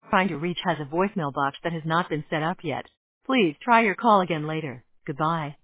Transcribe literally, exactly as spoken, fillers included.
trying to reach has a voicemail box that has not been set up yet. Please try your call again later. Goodbye.